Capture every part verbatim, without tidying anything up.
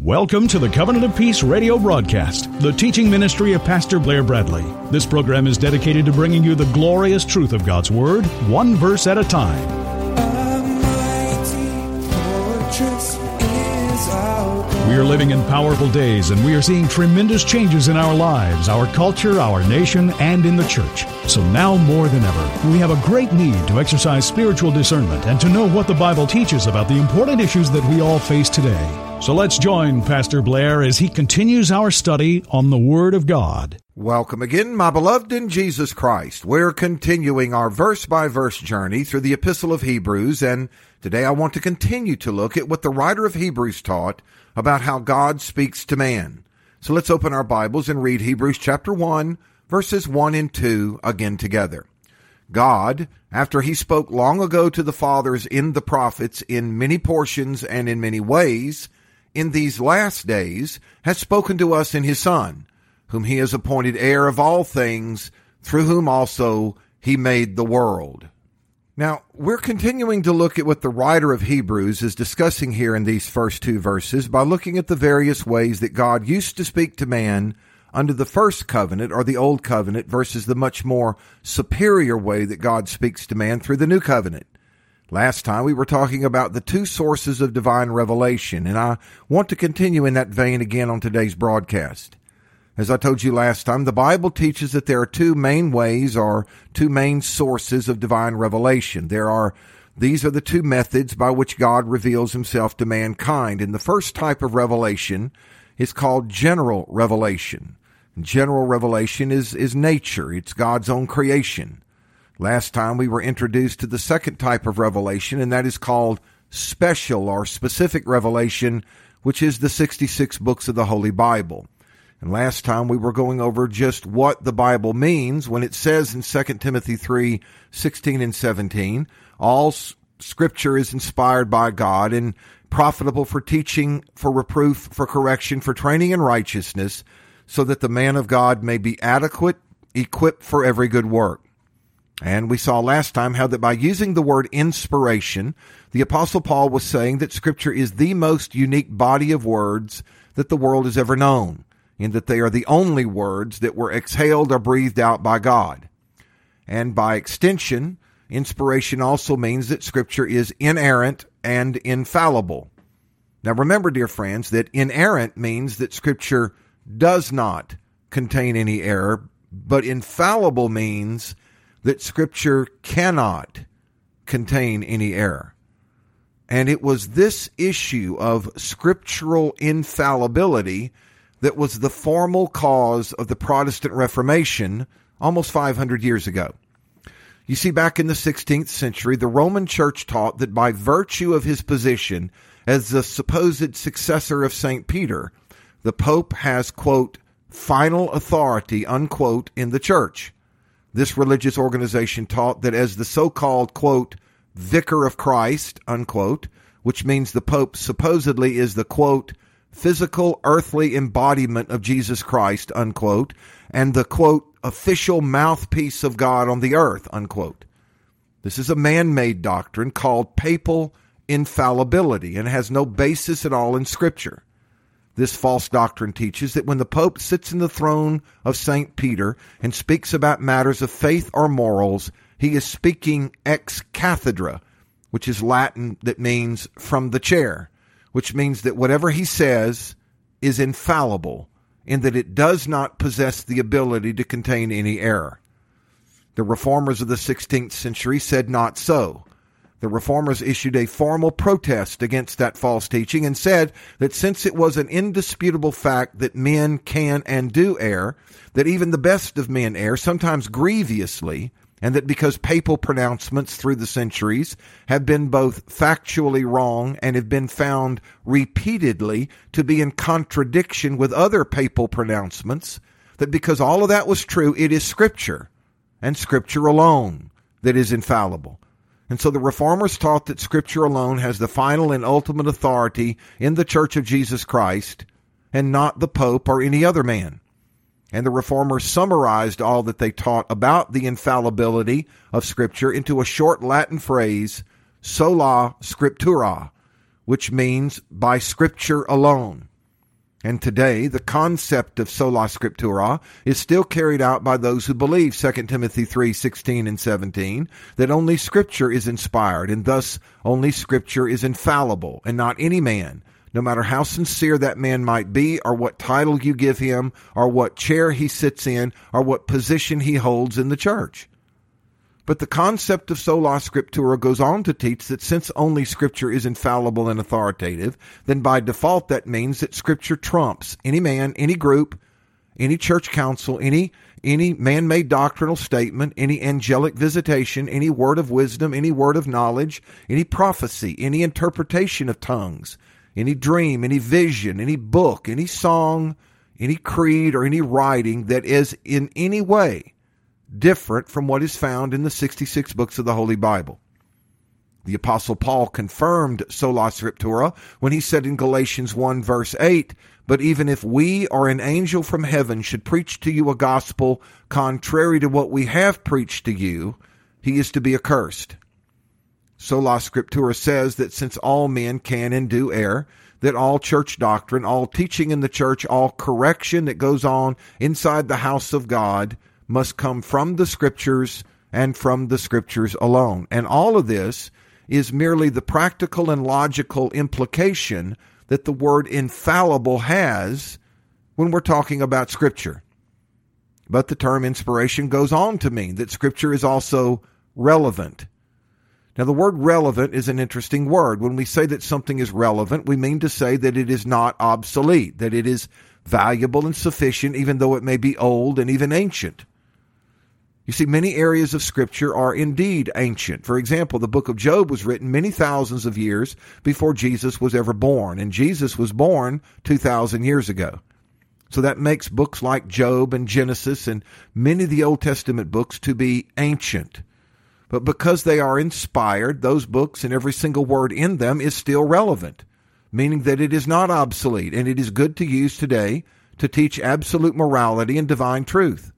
Welcome to the Covenant of Peace radio broadcast, the teaching ministry of Pastor Blair Bradley. This program is dedicated to bringing you the glorious truth of God's Word, one verse at a time. We are living in powerful days, and we are seeing tremendous changes in our lives, our culture, our nation, and in the church. So now more than ever, we have a great need to exercise spiritual discernment and to know what the Bible teaches about the important issues that we all face today. So let's join Pastor Blair as he continues our study on the Word of God. Welcome again, my beloved in Jesus Christ. We're continuing our verse-by-verse journey through the Epistle of Hebrews, and today I want to continue to look at what the writer of Hebrews taught about how God speaks to man. So let's open our Bibles and read Hebrews chapter one, verses one and two again together. God, after he spoke long ago to the fathers in the prophets in many portions and in many ways, in these last days has spoken to us in his Son, whom he has appointed heir of all things, through whom also he made the world. Now, we're continuing to look at what the writer of Hebrews is discussing here in these first two verses by looking at the various ways that God used to speak to man under the first covenant or the old covenant versus the much more superior way that God speaks to man through the new covenant. Last time we were talking about the two sources of divine revelation, and I want to continue in that vein again on today's broadcast. As I told you last time, the Bible teaches that there are two main ways or two main sources of divine revelation. There are, these are the two methods by which God reveals himself to mankind. And the first type of revelation is called general revelation. General revelation is, is nature. It's God's own creation. Last time we were introduced to the second type of revelation, and that is called special or specific revelation, which is the sixty-six books of the Holy Bible. And last time we were going over just what the Bible means when it says in Second Timothy three, sixteen and seventeen, all Scripture is inspired by God and profitable for teaching, for reproof, for correction, for training in righteousness, so that the man of God may be adequate, equipped for every good work. And we saw last time how that by using the word inspiration, the Apostle Paul was saying that Scripture is the most unique body of words that the world has ever known, in that they are the only words that were exhaled or breathed out by God. And by extension, inspiration also means that Scripture is inerrant and infallible. Now remember, dear friends, that inerrant means that Scripture does not contain any error, but infallible means that Scripture cannot contain any error. And it was this issue of scriptural infallibility that was the formal cause of the Protestant Reformation almost five hundred years ago. You see, back in the sixteenth century, the Roman Church taught that by virtue of his position as the supposed successor of Saint Peter, the Pope has, quote, final authority, unquote, in the Church. This religious organization taught that as the so-called, quote, vicar of Christ, unquote, which means the Pope supposedly is the, quote, physical earthly embodiment of Jesus Christ, unquote, and the, quote, official mouthpiece of God on the earth, unquote. This is a man-made doctrine called papal infallibility and has no basis at all in Scripture. This false doctrine teaches that when the Pope sits in the throne of Saint Peter and speaks about matters of faith or morals, he is speaking ex cathedra, which is Latin that means from the chair, which means that whatever he says is infallible in that it does not possess the ability to contain any error. The Reformers of the sixteenth century said not so. The Reformers issued a formal protest against that false teaching and said that since it was an indisputable fact that men can and do err, that even the best of men err, sometimes grievously, and that because papal pronouncements through the centuries have been both factually wrong and have been found repeatedly to be in contradiction with other papal pronouncements, that because all of that was true, it is Scripture, and Scripture alone, that is infallible. And so the Reformers taught that Scripture alone has the final and ultimate authority in the Church of Jesus Christ, and not the Pope or any other man. And the Reformers summarized all that they taught about the infallibility of Scripture into a short Latin phrase, sola scriptura, which means by Scripture alone. And today, the concept of sola scriptura is still carried out by those who believe, Second Timothy three sixteen and seventeen, that only Scripture is inspired, and thus only Scripture is infallible, and not any man, no matter how sincere that man might be, or what title you give him, or what chair he sits in, or what position he holds in the church. But the concept of sola scriptura goes on to teach that since only Scripture is infallible and authoritative, then by default that means that Scripture trumps any man, any group, any church council, any any man-made doctrinal statement, any angelic visitation, any word of wisdom, any word of knowledge, any prophecy, any interpretation of tongues, any dream, any vision, any book, any song, any creed, or any writing that is in any way different from what is found in the sixty-six books of the Holy Bible. The Apostle Paul confirmed sola scriptura when he said in Galatians one verse eight, "But even if we or an angel from heaven should preach to you a gospel contrary to what we have preached to you, he is to be accursed." Sola scriptura says that since all men can and do err, that all church doctrine, all teaching in the church, all correction that goes on inside the house of God must come from the Scriptures and from the Scriptures alone. And all of this is merely the practical and logical implication that the word infallible has when we're talking about Scripture. But the term inspiration goes on to mean that Scripture is also relevant. Now, the word relevant is an interesting word. When we say that something is relevant, we mean to say that it is not obsolete, that it is valuable and sufficient, even though it may be old and even ancient. You see, many areas of Scripture are indeed ancient. For example, the book of Job was written many thousands of years before Jesus was ever born, and Jesus was born two thousand years ago. So that makes books like Job and Genesis and many of the Old Testament books to be ancient. But because they are inspired, those books and every single word in them is still relevant, meaning that it is not obsolete, and it is good to use today to teach absolute morality and divine truth.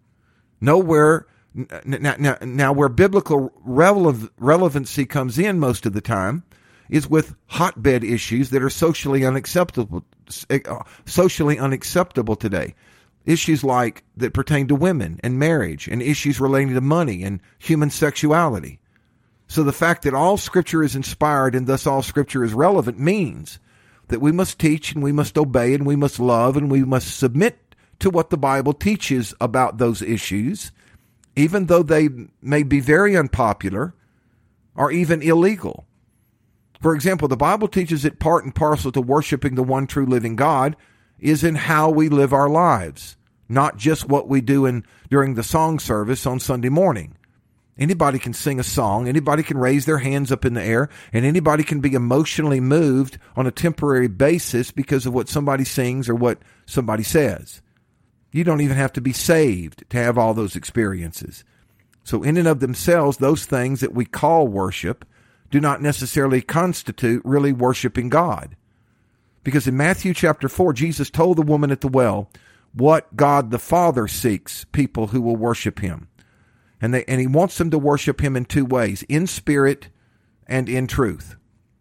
Nowhere, now, now, now where biblical rele- relevancy comes in most of the time is with hotbed issues that are socially unacceptable, socially unacceptable today. Issues like that pertain to women and marriage, and issues relating to money and human sexuality. So the fact that all Scripture is inspired and thus all Scripture is relevant means that we must teach and we must obey and we must love and we must submit to what the Bible teaches about those issues, even though they may be very unpopular or even illegal. For example, the Bible teaches that part and parcel to worshiping the one true living God is in how we live our lives, not just what we do in during the song service on Sunday morning. Anybody can sing a song, anybody can raise their hands up in the air, and anybody can be emotionally moved on a temporary basis because of what somebody sings or what somebody says. You don't even have to be saved to have all those experiences. So in and of themselves, those things that we call worship do not necessarily constitute really worshiping God. Because in Matthew chapter four, Jesus told the woman at the well what God the Father seeks people who will worship him. And they, and he wants them to worship him in two ways, in spirit and in truth.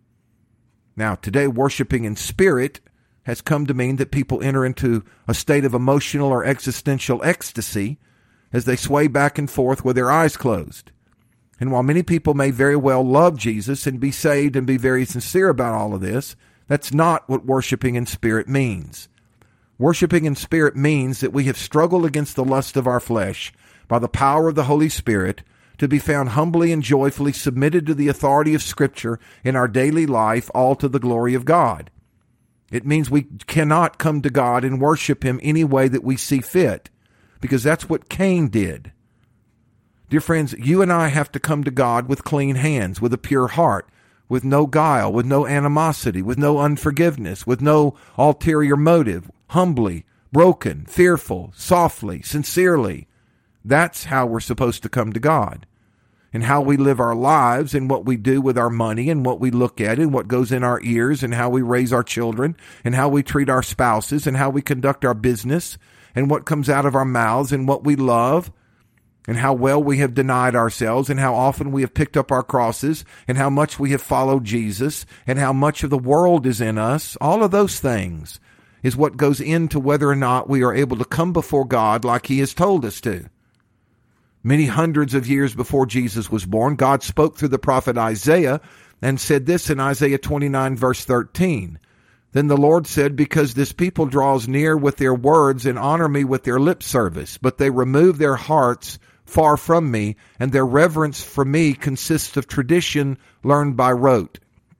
Now, today, worshiping in spirit has come to mean that people enter into a state of emotional or existential ecstasy as they sway back and forth with their eyes closed. And while many people may very well love Jesus and be saved and be very sincere about all of this, that's not what worshiping in spirit means. Worshiping in spirit means that we have struggled against the lust of our flesh by the power of the Holy Spirit to be found humbly and joyfully submitted to the authority of Scripture in our daily life, all to the glory of God. It means we cannot come to God and worship him any way that we see fit, because that's what Cain did. Dear friends, you and I have to come to God with clean hands, with a pure heart, with no guile, with no animosity, with no unforgiveness, with no ulterior motive, humbly, broken, fearful, softly, sincerely. That's how we're supposed to come to God. And how we live our lives and what we do with our money and what we look at and what goes in our ears and how we raise our children and how we treat our spouses and how we conduct our business and what comes out of our mouths and what we love and how well we have denied ourselves and how often we have picked up our crosses and how much we have followed Jesus and how much of the world is in us. All of those things is what goes into whether or not we are able to come before God like He has told us to. Many hundreds of years before Jesus was born, God spoke through the prophet Isaiah and said this in Isaiah twenty-nine, verse thirteen. Then the Lord said, because this people draws near with their words and honor me with their lip service, but they remove their hearts far from me, and their reverence for me consists of tradition learned by rote.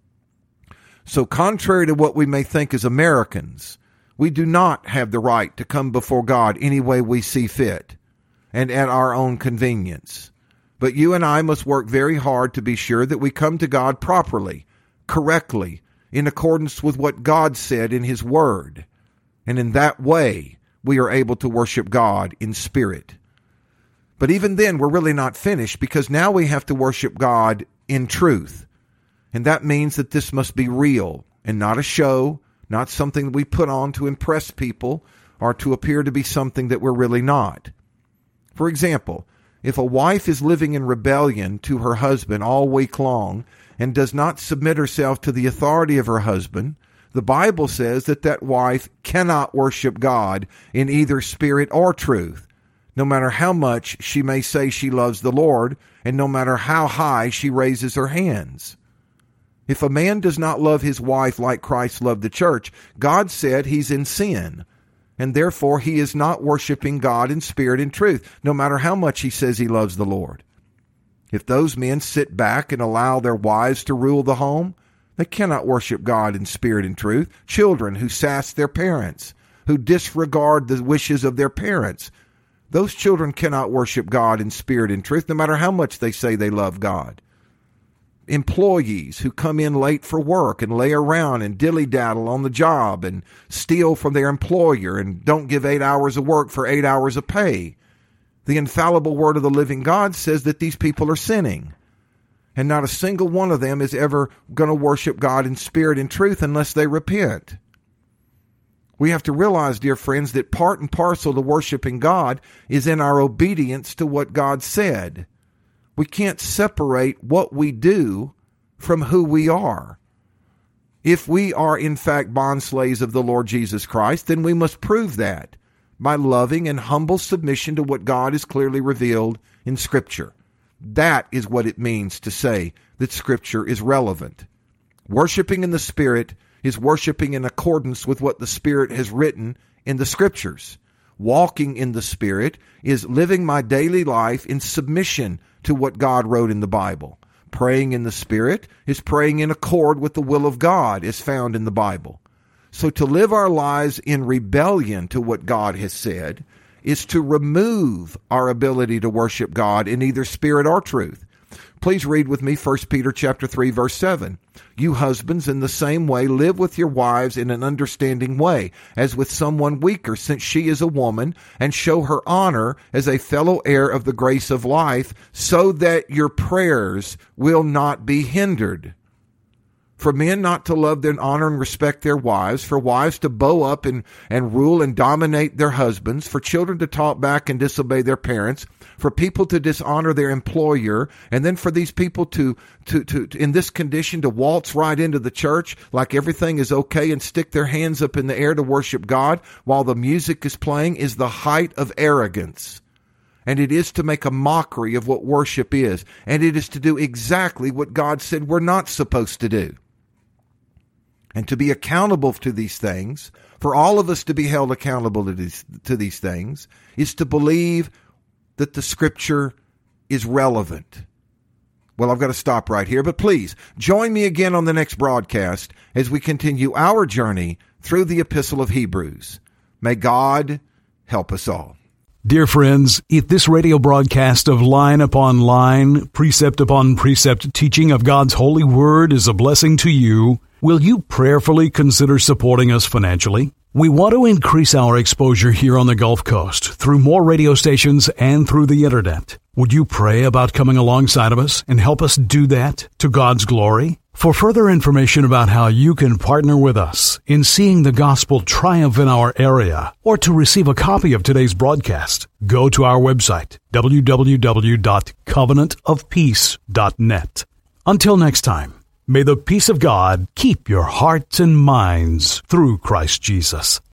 So contrary to what we may think as Americans, we do not have the right to come before God any way we see fit and at our own convenience. But you and I must work very hard to be sure that we come to God properly, correctly, in accordance with what God said in His Word. And in that way, we are able to worship God in spirit. But even then, we're really not finished, because now we have to worship God in truth. And that means that this must be real and not a show, not something that we put on to impress people or to appear to be something that we're really not. For example, if a wife is living in rebellion to her husband all week long and does not submit herself to the authority of her husband, the Bible says that that wife cannot worship God in either spirit or truth, no matter how much she may say she loves the Lord and no matter how high she raises her hands. If a man does not love his wife like Christ loved the church, God said he's in sin, and therefore he is not worshiping God in spirit and truth, no matter how much he says he loves the Lord. If those men sit back and allow their wives to rule the home, they cannot worship God in spirit and truth. Children who sass their parents, who disregard the wishes of their parents, those children cannot worship God in spirit and truth, no matter how much they say they love God. Employees who come in late for work and lay around and dilly-daddle on the job and steal from their employer and don't give eight hours of work for eight hours of pay. The infallible word of the living God says that these people are sinning. And not a single one of them is ever going to worship God in spirit and truth unless they repent. We have to realize, dear friends, that part and parcel to worshiping God is in our obedience to what God said. We can't separate what we do from who we are. If we are in fact bondslaves of the Lord Jesus Christ, then we must prove that by loving and humble submission to what God has clearly revealed in Scripture. That is what it means to say that Scripture is relevant. Worshiping in the Spirit is worshiping in accordance with what the Spirit has written in the Scriptures. Walking in the Spirit is living my daily life in submission to what God wrote in the Bible. Praying in the Spirit is praying in accord with the will of God as found in the Bible. So to live our lives in rebellion to what God has said is to remove our ability to worship God in either spirit or truth. Please read with me First Peter chapter three, verse seven. You husbands, in the same way, live with your wives in an understanding way, as with someone weaker, since she is a woman, and show her honor as a fellow heir of the grace of life, so that your prayers will not be hindered. For men not to love and honor and respect their wives, for wives to bow up and, and rule and dominate their husbands, for children to talk back and disobey their parents, for people to dishonor their employer, and then for these people to, to, to, to in this condition, to waltz right into the church like everything is okay and stick their hands up in the air to worship God while the music is playing, is the height of arrogance. And it is to make a mockery of what worship is. And it is to do exactly what God said we're not supposed to do. And to be accountable to these things, for all of us to be held accountable to these, to these things, is to believe that the Scripture is relevant. Well, I've got to stop right here, but please join me again on the next broadcast as we continue our journey through the Epistle of Hebrews. May God help us all. Dear friends, if this radio broadcast of line upon line, precept upon precept teaching of God's holy word is a blessing to you, will you prayerfully consider supporting us financially? We want to increase our exposure here on the Gulf Coast through more radio stations and through the internet. Would you pray about coming alongside of us and help us do that to God's glory? For further information about how you can partner with us in seeing the gospel triumph in our area, or to receive a copy of today's broadcast, go to our website, w w w dot covenant of peace dot net. Until next time, may the peace of God keep your hearts and minds through Christ Jesus.